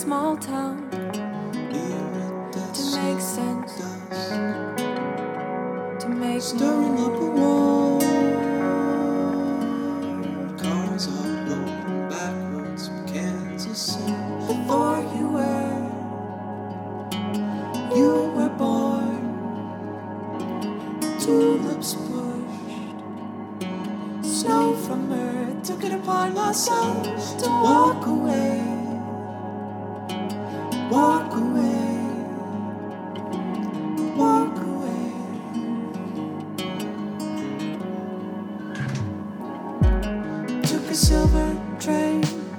small town to make sense, to make stirring up a war. Cars are rolling backwards from Kansas City. before you were born. Tulips pushed Snow from earth, took it upon myself to walk away, walk away, walk away. Took a silver train,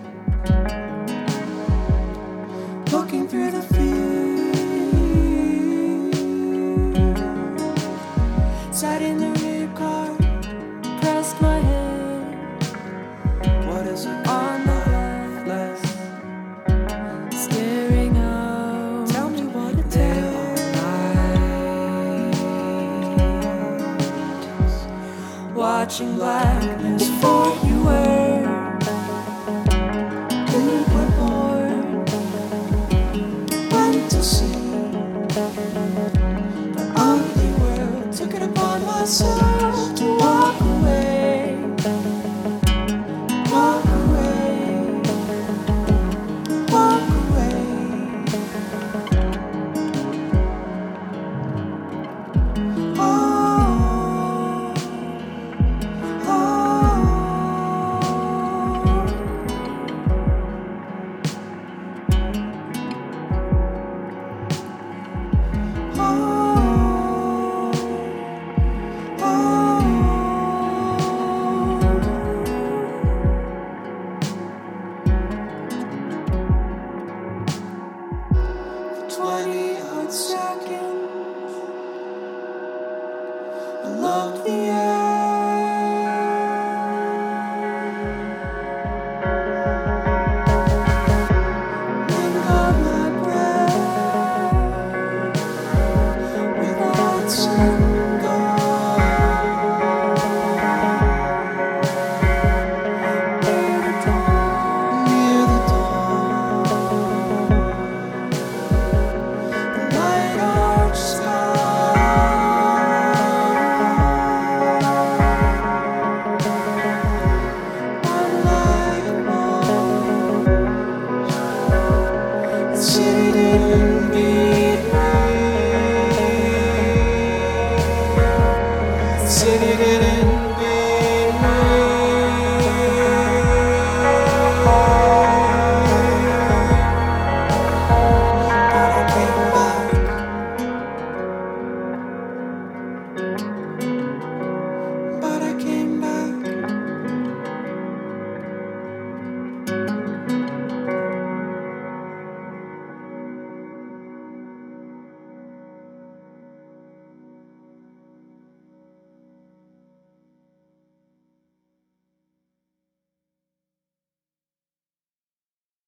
looking through the field, sat in the rear car, pressed my head what is it on the glass, staring out. Tell me what it is. Watching black